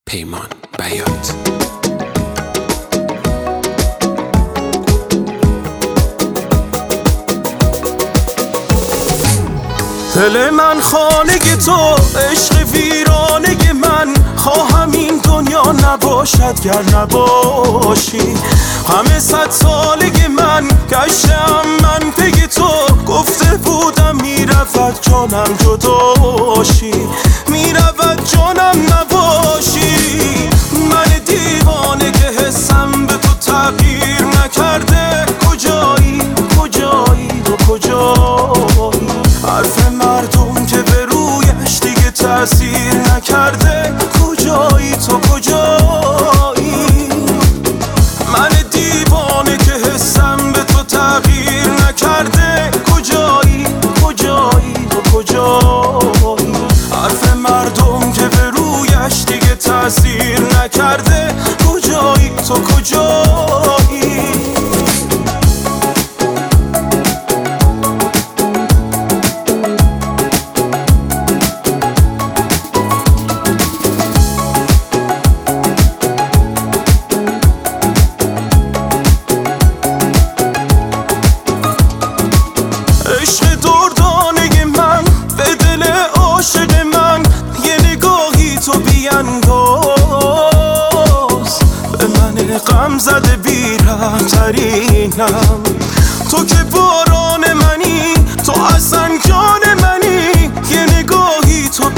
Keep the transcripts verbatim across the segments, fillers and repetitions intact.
پیمان بیات. دل من خانه تو، عشق ویرانه من، خواهم این دنیا نباشد گر نباشی. همه صد سالگی من گشتم من پی تو، گفته بودم میرود جانم جداشی، میرود جانم نباشی. من دیوانه که حسم به تو تغییر نکرده، کجایی کجایی تو کجایی؟ حرف مردم که به رویش دیگه تأثیر نکرده، کجایی تو کجایی؟ من دیوانه که حسم به تو تغییر نکرده، کجایی کجایی تو کجایی؟ حرف مردم که به رویش دیگه تأثیر نکرده، کجایی تو کجایی؟ غم زده بی‌رحم‌ترینم، تو که باران منی، تو اصلا جان منی. یه نگاهی تو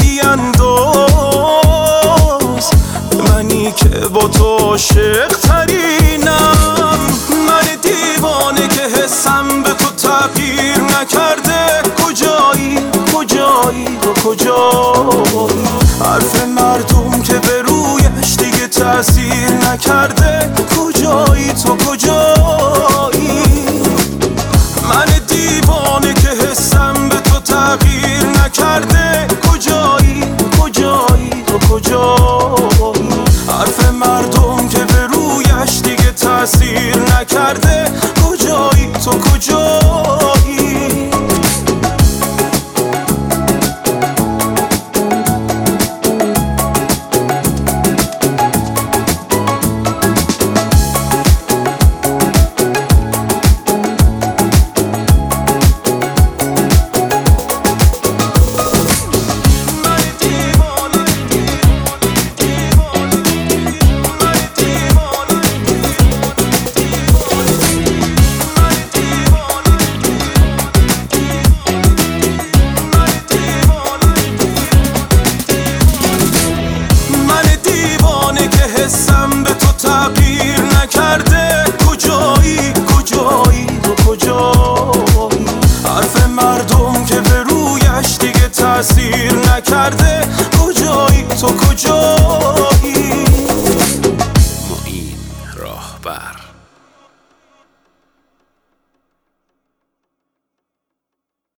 بیانداز، منی که با تو عاشق ترینم. من دیوانه که حسم به تو تغییر نکرده، کجایی کجایی تو کجایی؟ حرف مردم که به رویش دیگه تأثیر نکرده، کجایی تو کجایی؟ من دیوانه که حسم به تو تغییر نکرده، کجایی کجایی تو کجایی؟ حرف مردم که به رویش دیگه تأثیر نکرده، کجایی تو کجایی؟ حسم به تو تغییر نکرده، کجایی کجایی تو کجایی؟ حرف مردم که به رویش دیگه تأثیر نکرده، کجایی تو کجایی؟ معین راهبر.